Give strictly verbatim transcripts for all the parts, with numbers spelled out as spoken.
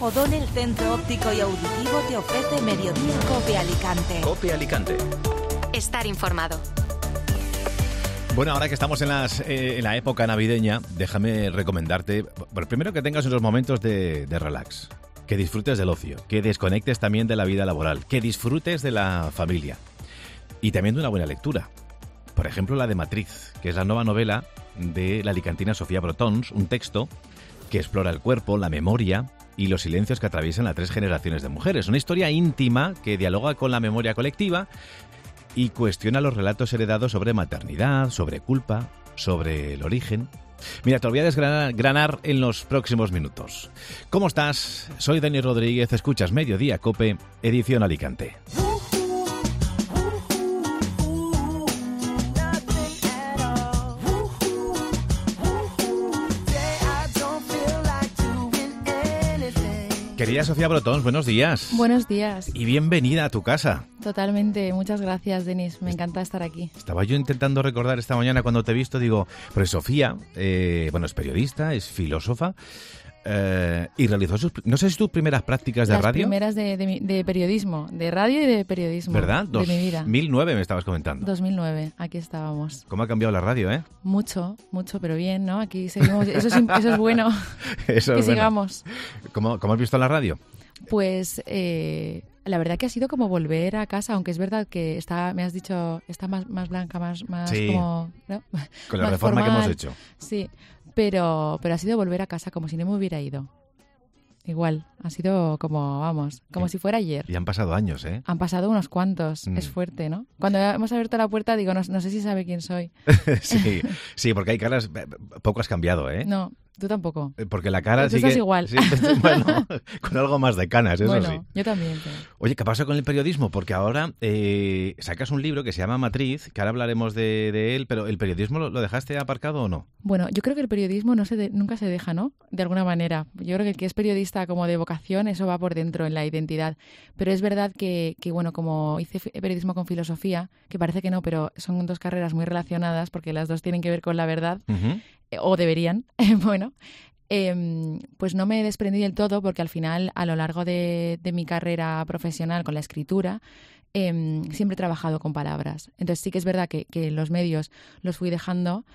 O'Donnell Centro Óptico y Auditivo te ofrece Mediodía Cope Alicante. Cope Alicante. Estar informado. Bueno, ahora que estamos en, las, eh, en la época navideña, déjame recomendarte, bueno, primero que tengas unos momentos de, de relax, que disfrutes del ocio, que desconectes también de la vida laboral, que disfrutes de la familia y también de una buena lectura. Por ejemplo, la de Matriz, que es la nueva novela de la alicantina Sofía Brotons, un texto que explora el cuerpo, la memoria y los silencios que atraviesan las tres generaciones de mujeres. Una historia íntima que dialoga con la memoria colectiva y cuestiona los relatos heredados sobre maternidad, sobre culpa, sobre el origen. Mira, te lo voy a desgranar en los próximos minutos. ¿Cómo estás? Soy Dani Rodríguez, escuchas Mediodía Cope, edición Alicante. Querida Sofía Brotons, buenos días. Buenos días. Y bienvenida a tu casa. Totalmente, muchas gracias, Denis, me encanta estar aquí. Estaba yo intentando recordar esta mañana cuando te he visto, digo, pues Sofía, eh, bueno, es periodista, es filósofa, eh, y realizó sus, no sé si tus primeras prácticas de Las radio. Las primeras de, de, de periodismo, de radio y de periodismo. ¿Verdad? De mi vida. dos mil nueve me estabas comentando. dos mil nueve, aquí estábamos. ¿Cómo ha cambiado la radio, eh? Mucho, mucho, pero bien, ¿no? Aquí seguimos, eso es, eso es bueno, eso que es bueno. sigamos. ¿Cómo, ¿Cómo has visto la radio? Pues eh, la verdad que ha sido como volver a casa, aunque es verdad que está, me has dicho, está más, más blanca, más, más sí, como... ¿no? Con la más reforma formal. que hemos hecho. Sí, pero, pero ha sido volver a casa como si no me hubiera ido. Igual, ha sido como, vamos, como y, si fuera ayer. Y han pasado años, ¿eh? Han pasado unos cuantos, mm. es fuerte, ¿no? Cuando hemos abierto la puerta digo, no, no sé si sabe quién soy. sí, sí, porque hay caras, poco has cambiado, ¿eh? No, tú tampoco. Porque la cara tú sigue... estás igual. Sí, bueno, con algo más de canas, eso bueno, sí. Yo también. Pero... Oye, ¿qué pasa con el periodismo? Porque ahora eh, sacas un libro que se llama Matriz, que ahora hablaremos de, de él, pero ¿el periodismo lo, lo dejaste aparcado o no? Bueno, yo creo que el periodismo no se de, nunca se deja, ¿no? De alguna manera. Yo creo que el que es periodista como de vocación, eso va por dentro en la identidad. Pero es verdad que, que bueno, como hice periodismo con filosofía, que parece que no, pero son dos carreras muy relacionadas porque las dos tienen que ver con la verdad, uh-huh. eh, o deberían, bueno... Eh, pues no me desprendí del todo porque al final, a lo largo de, de mi carrera profesional con la escritura, eh, siempre he trabajado con palabras. Entonces sí que es verdad que, que los medios los fui dejando,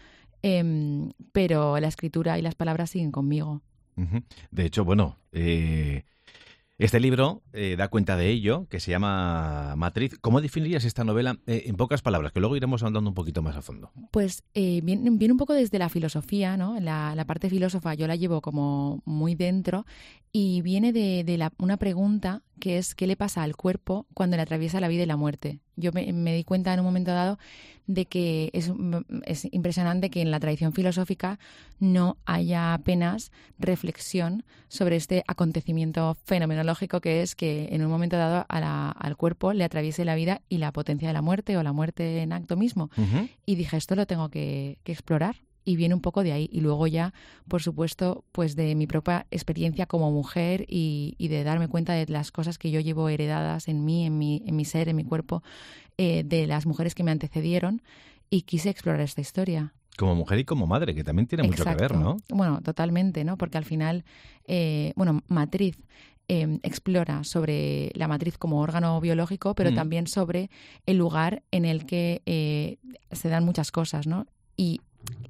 eh, pero la escritura y las palabras siguen conmigo. Uh-huh. De hecho, bueno... Eh... Este libro eh, da cuenta de ello, que se llama Matriz. ¿Cómo definirías esta novela eh, en pocas palabras? Que luego iremos andando un poquito más a fondo. Pues eh, viene, viene un poco desde la filosofía, ¿no? La, la parte filósofa yo la llevo como muy dentro y viene de, de la, una pregunta que es ¿qué le pasa al cuerpo cuando le atraviesa la vida y la muerte? Yo me, me di cuenta en un momento dado de que es, es impresionante que en la tradición filosófica no haya apenas reflexión sobre este acontecimiento fenomenológico que es que en un momento dado a la, al cuerpo le atraviese la vida y la potencia de la muerte o la muerte en acto mismo. Uh-huh. Y dije, esto lo tengo que, que explorar. Y viene un poco de ahí. Y luego ya, por supuesto, pues de mi propia experiencia como mujer y, y de darme cuenta de las cosas que yo llevo heredadas en mí, en mi, en mi ser, en mi cuerpo, eh, de las mujeres que me antecedieron. Y quise explorar esta historia. Como mujer y como madre, que también tiene Exacto. mucho que ver, ¿no? Bueno, totalmente, ¿no? Porque al final, eh, bueno, Matriz eh, explora sobre la matriz como órgano biológico, pero mm. también sobre el lugar en el que eh, se dan muchas cosas, ¿no? Y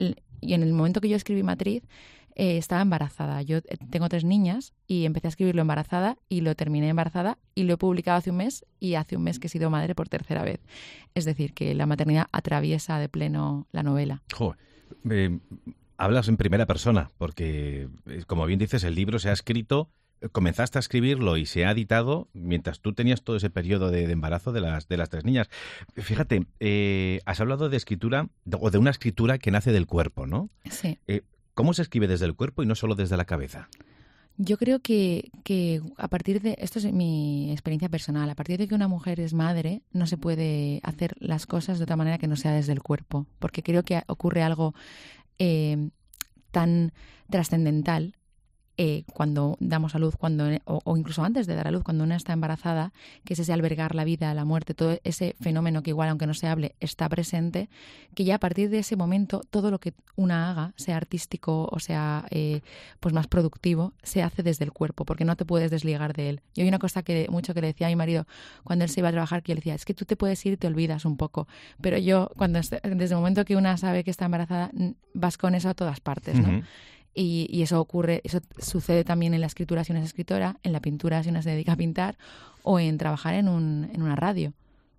Y en el momento que yo escribí Matriz, eh, estaba embarazada. Yo tengo tres niñas y empecé a escribirlo embarazada y lo terminé embarazada y lo he publicado hace un mes y hace un mes que he sido madre por tercera vez. Es decir, que la maternidad atraviesa de pleno la novela. Joder, eh, hablas en primera persona porque, como bien dices, el libro se ha escrito... Comenzaste a escribirlo y se ha editado mientras tú tenías todo ese periodo de, de embarazo de las, de las tres niñas. Fíjate, eh, has hablado de escritura, o de una escritura que nace del cuerpo, ¿no? Sí. Eh, ¿Cómo se escribe desde el cuerpo y no solo desde la cabeza? Yo creo que, que a partir de, esto es mi experiencia personal, a partir de que una mujer es madre, no se puede hacer las cosas de otra manera que no sea desde el cuerpo, porque creo que ocurre algo eh, tan trascendental eh, cuando damos a luz, cuando, o, o incluso antes de dar a luz, cuando una está embarazada, que es ese albergar la vida, la muerte, todo ese fenómeno que igual, aunque no se hable, está presente, que ya a partir de ese momento todo lo que una haga, sea artístico o sea eh, pues más productivo, se hace desde el cuerpo, porque no te puedes desligar de él. Yo hay una cosa que mucho que le decía a mi marido cuando él se iba a trabajar, que yo le decía, es que tú te puedes ir y te olvidas un poco, pero yo, cuando desde el momento que una sabe que está embarazada, vas con eso a todas partes, ¿no? Uh-huh. Y, y eso ocurre, eso sucede también en la escritura si una es escritora, en la pintura si una se dedica a pintar, o en trabajar en, un, en una radio.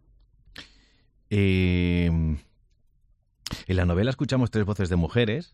Eh, en la novela escuchamos tres voces de mujeres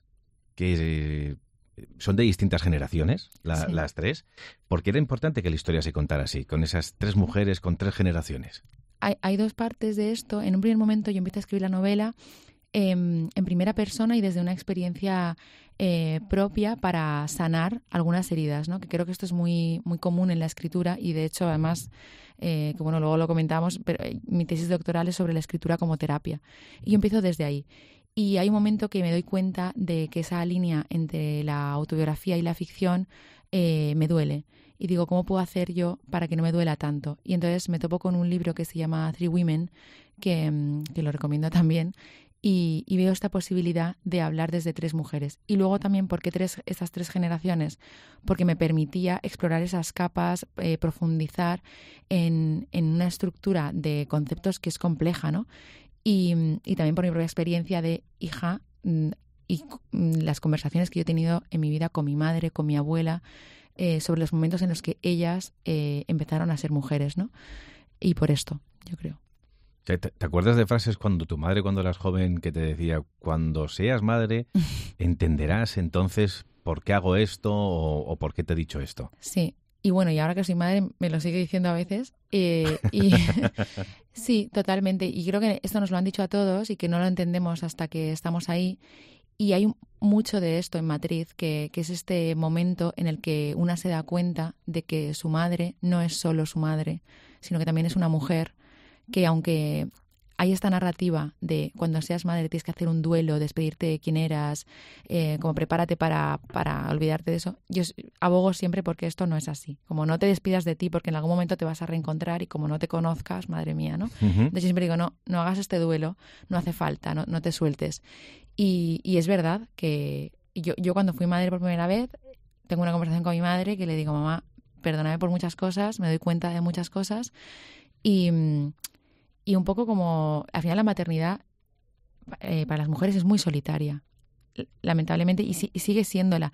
que eh, son de distintas generaciones, la, sí. las tres. ¿Por qué era importante que la historia se contara así, con esas tres mujeres, con tres generaciones? Hay, hay dos partes de esto. En un primer momento yo empiezo a escribir la novela eh, en primera persona y desde una experiencia eh, propia para sanar algunas heridas, ¿no? Que creo que esto es muy, muy común en la escritura y de hecho además, eh, que bueno, luego lo comentamos, pero eh, mi tesis doctoral es sobre la escritura como terapia. Y yo empiezo desde ahí. Y hay un momento que me doy cuenta de que esa línea entre la autobiografía y la ficción eh, me duele. Y digo, ¿cómo puedo hacer yo para que no me duela tanto? Y entonces me topo con un libro que se llama Three Women, que, que lo recomiendo también, y, y veo esta posibilidad de hablar desde tres mujeres. Y luego también, ¿por qué tres, estas tres generaciones? Porque me permitía explorar esas capas, eh, profundizar en, en una estructura de conceptos que es compleja, ¿no? Y, y también por mi propia experiencia de hija y las conversaciones que yo he tenido en mi vida con mi madre, con mi abuela, eh, sobre los momentos en los que ellas eh, empezaron a ser mujeres, ¿no? Y por esto, yo creo. ¿Te, te acuerdas de frases cuando tu madre, cuando eras joven, que te decía, cuando seas madre, entenderás entonces por qué hago esto o, o por qué te he dicho esto? Sí. Y bueno, y ahora que soy madre me lo sigue diciendo a veces. Eh, y sí, totalmente. Y creo que esto nos lo han dicho a todos y que no lo entendemos hasta que estamos ahí. Y hay mucho de esto en Matriz, que, que es este momento en el que una se da cuenta de que su madre no es solo su madre, sino que también es una mujer que, aunque hay esta narrativa de cuando seas madre tienes que hacer un duelo, despedirte de quién eras, eh, como prepárate para, para olvidarte de eso. Yo abogo siempre porque esto no es así. Como no te despidas de ti porque en algún momento te vas a reencontrar y como no te conozcas, madre mía, ¿no? Uh-huh. Entonces siempre digo, no, no hagas este duelo, no hace falta, no, no te sueltes. Y, y es verdad que yo, yo cuando fui madre por primera vez, tengo una conversación con mi madre que le digo, mamá, perdóname por muchas cosas, me doy cuenta de muchas cosas y... Y un poco como, al final la maternidad eh, para las mujeres es muy solitaria, lamentablemente, y, y sigue siéndola.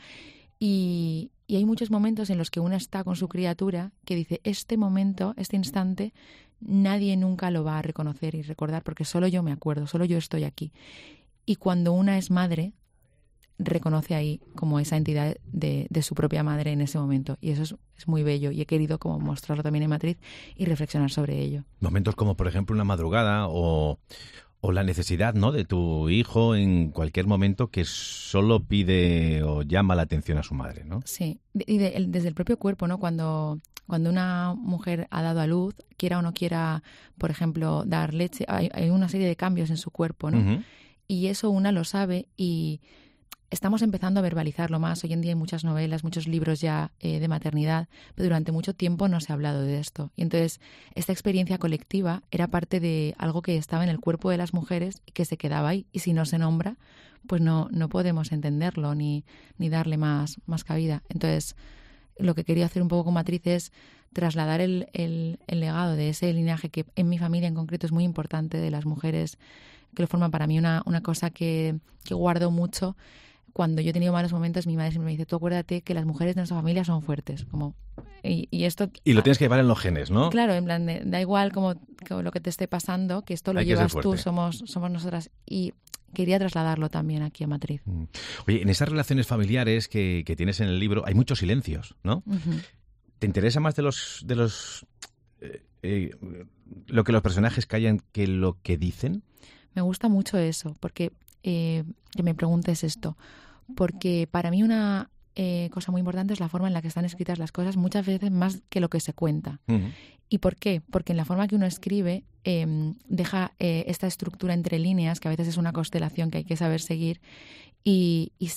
Y, y hay muchos momentos en los que una está con su criatura que dice, este momento, este instante, nadie nunca lo va a reconocer y recordar porque solo yo me acuerdo, solo yo estoy aquí. Y cuando una es madre, reconoce ahí como esa entidad de, de su propia madre en ese momento. Y eso es, es muy bello y he querido como mostrarlo también en Matriz y reflexionar sobre ello. Momentos como, por ejemplo, una madrugada o, o la necesidad, ¿no?, de tu hijo en cualquier momento que solo pide o llama la atención a su madre, ¿no? Sí, y de, el, desde el propio cuerpo, ¿no? Cuando, cuando una mujer ha dado a luz, quiera o no quiera, por ejemplo, dar leche, hay, hay una serie de cambios en su cuerpo, ¿no? Uh-huh. Y eso una lo sabe y... Estamos empezando a verbalizarlo más. Hoy en día hay muchas novelas, muchos libros ya eh, de maternidad, pero durante mucho tiempo no se ha hablado de esto. Y entonces esta experiencia colectiva era parte de algo que estaba en el cuerpo de las mujeres y que se quedaba ahí. Y si no se nombra, pues no, no podemos entenderlo ni, ni darle más, más cabida. Entonces, lo que quería hacer un poco con Matriz es trasladar el, el, el legado de ese linaje que en mi familia en concreto es muy importante, de las mujeres que lo forman para mí una, una cosa que, que guardo mucho. Cuando yo he tenido malos momentos, mi madre siempre me dice, tú acuérdate que las mujeres de nuestra familia son fuertes. Como, y, y esto y lo tienes que llevar en los genes, ¿no? Claro, en plan, de, da igual como, como lo que te esté pasando, que esto lo Hay llevas tú, somos, somos nosotras. Y quería trasladarlo también aquí a Matriz. Oye, en esas relaciones familiares que, que tienes en el libro hay muchos silencios, ¿no? Uh-huh. ¿Te interesa más de los... de los eh, eh, lo que los personajes callan que lo que dicen? Me gusta mucho eso, porque eh, que me preguntes esto. Porque para mí una eh, cosa muy importante es la forma en la que están escritas las cosas, muchas veces más que lo que se cuenta. Uh-huh. ¿Y por qué? Porque en la forma que uno escribe eh, deja eh, esta estructura entre líneas, que a veces es una constelación que hay que saber seguir. Y, y sí,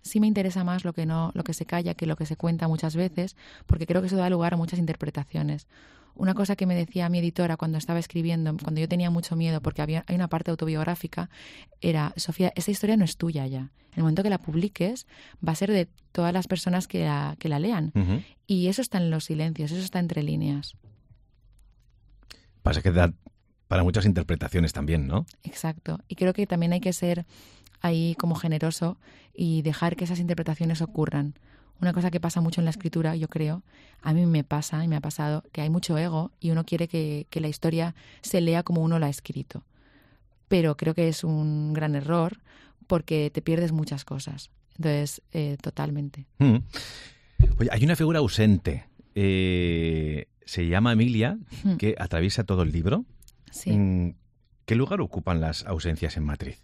sí me interesa más lo que no, lo que se calla que lo que se cuenta muchas veces, porque creo que eso da lugar a muchas interpretaciones. Una cosa que me decía mi editora cuando estaba escribiendo, cuando yo tenía mucho miedo, porque había hay una parte autobiográfica, era: Sofía, esta historia no es tuya ya. En el momento que la publiques, va a ser de todas las personas que la, que la lean. Uh-huh. Y eso está en los silencios, eso está entre líneas. Pasa que da para muchas interpretaciones también, ¿no? Exacto. Y creo que también hay que ser ahí como generoso y dejar que esas interpretaciones ocurran. Una cosa que pasa mucho en la escritura, yo creo, a mí me pasa y me ha pasado, que hay mucho ego y uno quiere que, que la historia se lea como uno la ha escrito. Pero creo que es un gran error porque te pierdes muchas cosas. Entonces, eh, totalmente. Mm. Oye, hay una figura ausente. Eh, se llama Emilia, mm. que atraviesa todo el libro. Sí. ¿Qué lugar ocupan las ausencias en Matriz?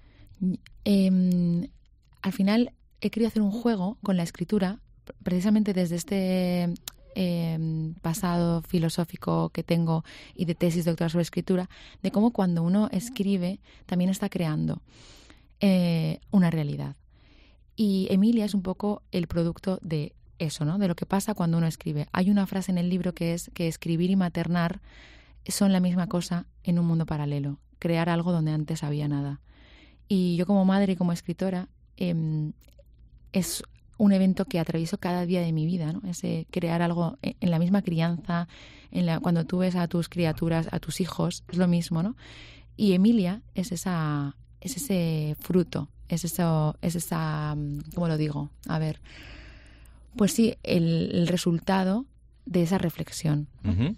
Eh, al final he querido hacer un juego con la escritura, precisamente desde este eh, pasado filosófico que tengo y de tesis doctoral sobre escritura, de cómo cuando uno escribe también está creando eh, una realidad. Y Emilia es un poco el producto de eso, ¿no? De lo que pasa cuando uno escribe. Hay una frase en el libro que es que escribir y maternar son la misma cosa en un mundo paralelo, crear algo donde antes había nada. Y yo como madre y como escritora, eh, es un evento que atravieso cada día de mi vida, ¿no? Ese crear algo en la misma crianza, en la, cuando tú ves a tus criaturas, a tus hijos, es lo mismo, ¿no? Y Emilia es esa, es ese fruto, es eso, es esa, ¿cómo lo digo? A ver, pues sí, el, el resultado de esa reflexión, ¿no? Uh-huh.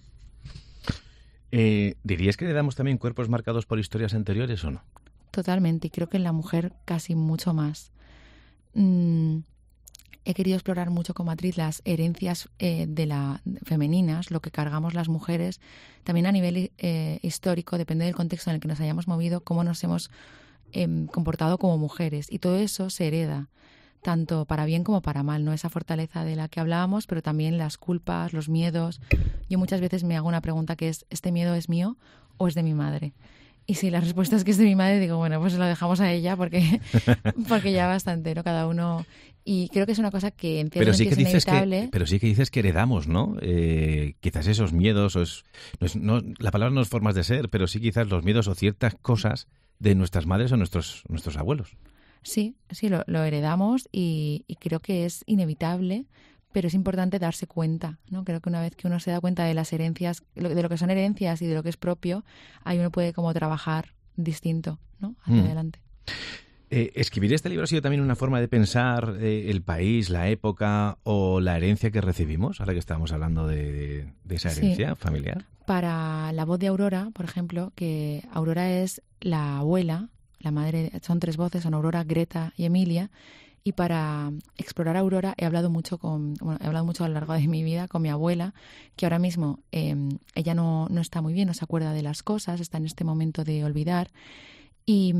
Eh, ¿Dirías que le damos también cuerpos marcados por historias anteriores o no? Totalmente, y creo que en la mujer casi mucho más. Mm, he querido explorar mucho con Matriz las herencias eh, de la femeninas, lo que cargamos las mujeres, también a nivel eh, histórico, depende del contexto en el que nos hayamos movido, cómo nos hemos eh, comportado como mujeres. Y todo eso se hereda, tanto para bien como para mal, ¿no? Esa fortaleza de la que hablábamos, pero también las culpas, los miedos. Yo muchas veces me hago una pregunta que es: ¿este miedo es mío o es de mi madre? Y si la respuesta es que es de mi madre, digo, bueno, pues lo dejamos a ella porque, porque ya bastante, ¿no? Cada uno... Y creo que es una cosa que en cierto sí es inevitable. Que, pero sí que dices que heredamos, ¿no? Eh, quizás esos miedos, o es, no es, no, la palabra no es formas de ser, pero sí quizás los miedos o ciertas cosas de nuestras madres o nuestros, nuestros abuelos. Sí, sí, lo, lo heredamos y, y creo que es inevitable, pero es importante darse cuenta, ¿no? Creo que una vez que uno se da cuenta de las herencias, de lo que son herencias y de lo que es propio, ahí uno puede como trabajar distinto, ¿no? Hacia mm. adelante. Eh, ¿Escribir este libro ha sido también una forma de pensar eh, el país, la época o la herencia que recibimos, ahora que estamos hablando de, de esa herencia sí. familiar? Para La voz de Aurora, por ejemplo, que Aurora es la abuela, la madre, son tres voces, son Aurora, Greta y Emilia. Y para explorar a Aurora he hablado mucho con, bueno, he hablado mucho a lo largo de mi vida con mi abuela, que ahora mismo eh, ella no, no está muy bien, no se acuerda de las cosas, está en este momento de olvidar. Y,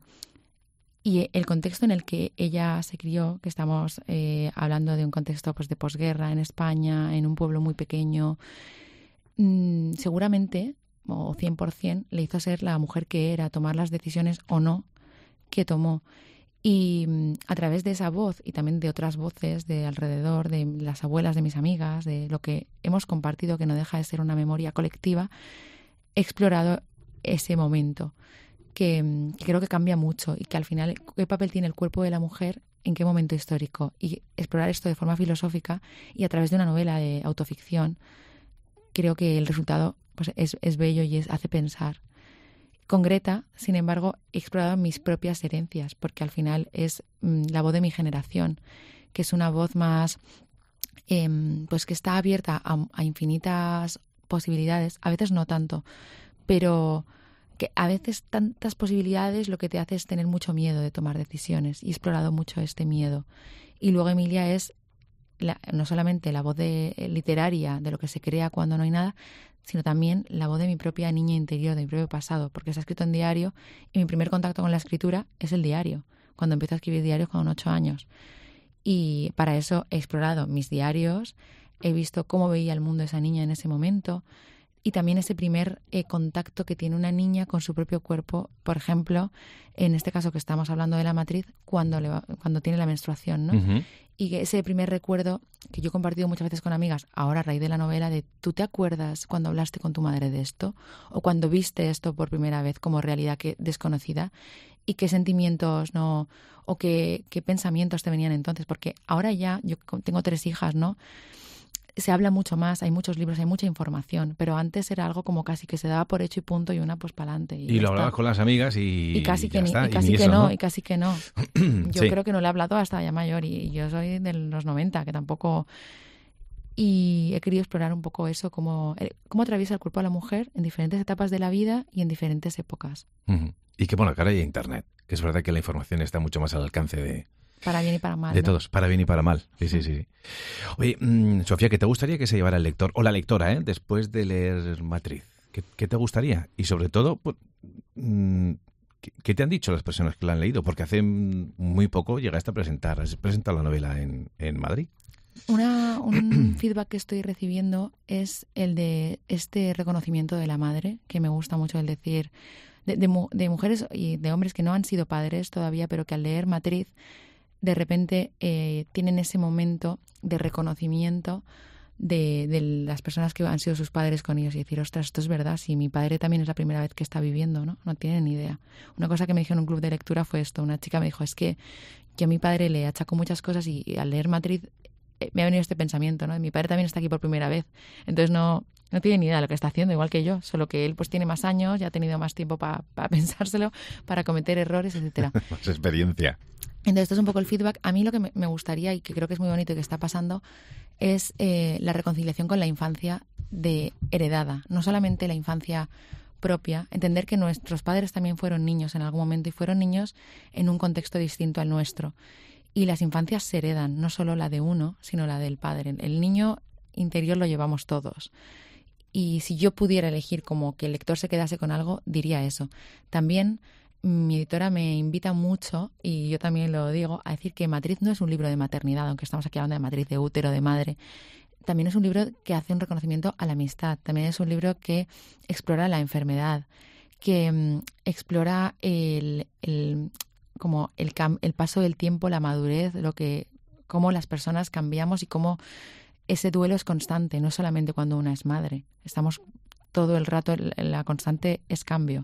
y el contexto en el que ella se crió, que estamos eh, hablando de un contexto pues, de posguerra en España, en un pueblo muy pequeño, mmm, seguramente, o cien por ciento, le hizo ser la mujer que era, tomar las decisiones o no que tomó. Y a través de esa voz y también de otras voces de alrededor, de las abuelas de mis amigas, de lo que hemos compartido, que no deja de ser una memoria colectiva, he explorado ese momento que, que creo que cambia mucho y que al final, ¿qué papel tiene el cuerpo de la mujer en qué momento histórico? Y explorar esto de forma filosófica y a través de una novela de autoficción, creo que el resultado pues, es, es bello y es, hace pensar. Con Greta, sin embargo, he explorado mis propias herencias, porque al final es mmm, la voz de mi generación, que es una voz más, eh, pues que está abierta a, a infinitas posibilidades, a veces no tanto, pero que a veces tantas posibilidades lo que te hace es tener mucho miedo de tomar decisiones, y he explorado mucho este miedo. Y luego Emilia es la, no solamente la voz de, eh, literaria de lo que se crea cuando no hay nada, sino también la voz de mi propia niña interior, de mi propio pasado, porque se ha escrito en diario y mi primer contacto con la escritura es el diario, cuando empiezo a escribir diarios con ocho años. Y para eso he explorado mis diarios, he visto cómo veía el mundo esa niña en ese momento, y también ese primer eh, contacto que tiene una niña con su propio cuerpo, por ejemplo, en este caso que estamos hablando de la matriz, cuando, le va, cuando tiene la menstruación, ¿no? Uh-huh. Y que ese primer recuerdo que yo he compartido muchas veces con amigas, ahora a raíz de la novela, de ¿tú te acuerdas cuando hablaste con tu madre de esto? O cuando viste esto por primera vez como realidad que desconocida, y qué sentimientos, ¿no? O qué, qué pensamientos te venían entonces, porque ahora ya, yo tengo tres hijas, ¿no? Se habla mucho más, hay muchos libros, hay mucha información, pero antes era algo como casi que se daba por hecho y punto, y una pues para adelante. Y, y lo hablabas con las amigas y, y casi y que, ya ni, está, y casi y que eso, no, ¿no? y casi que no. Yo sí. creo que no le he hablado hasta ya mayor, y, y yo soy de los noventa, que tampoco... Y he querido explorar un poco eso, cómo, cómo atraviesa el cuerpo de la mujer en diferentes etapas de la vida y en diferentes épocas. Uh-huh. Y que bueno, que ahora hay internet, que es verdad que la información está mucho más al alcance de... Para bien y para mal. De ¿no? todos, para bien y para mal. Sí, sí, sí. Oye, mmm, Sofía, ¿qué te gustaría que se llevara el lector o la lectora, eh, después de leer Matriz? ¿Qué, qué te gustaría? Y sobre todo, pues, mmm, ¿qué, ¿qué te han dicho las personas que la han leído? Porque hace muy poco llegaste a presentar, has presentado la novela en, en Madrid. Una, un feedback que estoy recibiendo es el de este reconocimiento de la madre, que me gusta mucho el decir, de, de, de mujeres y de hombres que no han sido padres todavía, pero que al leer Matriz de repente eh, tienen ese momento de reconocimiento de, de las personas que han sido sus padres con ellos y decir, ostras, esto es verdad, si mi padre también es la primera vez que está viviendo, ¿no? No tienen ni idea. Una cosa que me dijo en un club de lectura fue esto, una chica me dijo, es que yo a mi padre le achaco muchas cosas y, y al leer Matriz eh, me ha venido este pensamiento, ¿no? Mi padre también está aquí por primera vez, entonces no... No tiene ni idea de lo que está haciendo, igual que yo, solo que él pues tiene más años, ya ha tenido más tiempo para pa pensárselo, para cometer errores, etcétera. Más experiencia. Entonces, esto es un poco el feedback. A mí lo que me, me gustaría, y que creo que es muy bonito y que está pasando, es eh, la reconciliación con la infancia de heredada. No solamente la infancia propia, entender que nuestros padres también fueron niños en algún momento y fueron niños en un contexto distinto al nuestro. Y las infancias se heredan, no solo la de uno, sino la del padre. El niño interior lo llevamos todos. Y si yo pudiera elegir como que el lector se quedase con algo, diría eso. También mi editora me invita mucho, y yo también lo digo, a decir que Matriz no es un libro de maternidad, aunque estamos aquí hablando de matriz, de útero, de madre. También es un libro que hace un reconocimiento a la amistad. También es un libro que explora la enfermedad, que um, explora el, el, como el, el paso del tiempo, la madurez, lo que, cómo las personas cambiamos y cómo ese duelo es constante, no solamente cuando una es madre. Estamos todo el rato, la constante es cambio.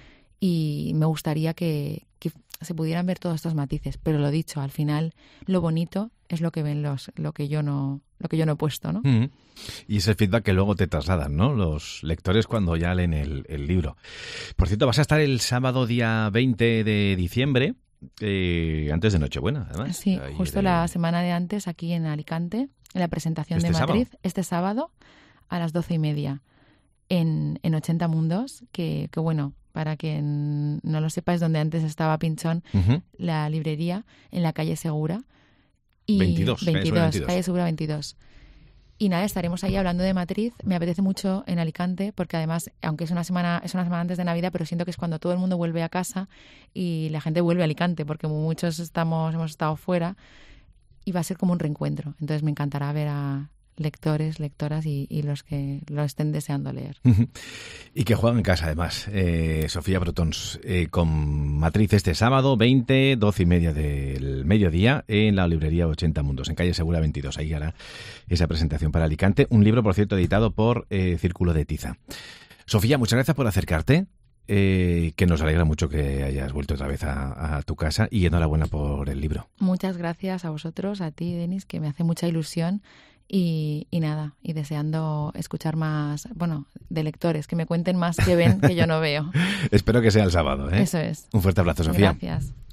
Y me gustaría que, que se pudieran ver todos estos matices. Pero lo dicho, al final, lo bonito es lo que ven los, lo que yo no, lo que yo no he puesto, ¿no? Mm-hmm. Y ese feedback que luego te trasladan, ¿no? Los lectores cuando ya leen el, el libro. Por cierto, vas a estar el sábado día veinte de diciembre, eh, antes de Nochebuena, además. Sí, Ahí justo de... la semana de antes, aquí en Alicante, en la presentación ¿Este de Matriz, sábado? este sábado a las doce y media en, en ochenta Mundos, que, que bueno, para quien no lo sepa, es donde antes estaba Pinchón, uh-huh. la librería, en la calle Segura. Y veintidós, veintidós, veintidós. Calle Segura veintidós. Y nada, estaremos ahí hablando de Matriz. Me apetece mucho en Alicante, porque además, aunque es una semana es una semana antes de Navidad, pero siento que es cuando todo el mundo vuelve a casa y la gente vuelve a Alicante, porque muchos estamos hemos estado fuera, y va a ser como un reencuentro. Entonces me encantará ver a lectores, lectoras y, y los que lo estén deseando leer. Y que juegan en casa, además. Eh, Sofía Brotons, eh, con Matriz este sábado, veinte, doce y media del mediodía, en la librería ochenta Mundos, en calle Segura veintidós. Ahí hará esa presentación para Alicante. Un libro, por cierto, editado por eh, Círculo de Tiza. Sofía, muchas gracias por acercarte. Eh, que nos alegra mucho que hayas vuelto otra vez a, a tu casa, y enhorabuena por el libro. Muchas gracias a vosotros, a ti, Denis, que me hace mucha ilusión. Y, y nada, y deseando escuchar más, bueno, de lectores, que me cuenten más que ven que yo no veo. Espero que sea el sábado, ¿eh? Eso es. Un fuerte abrazo, Sofía. Gracias.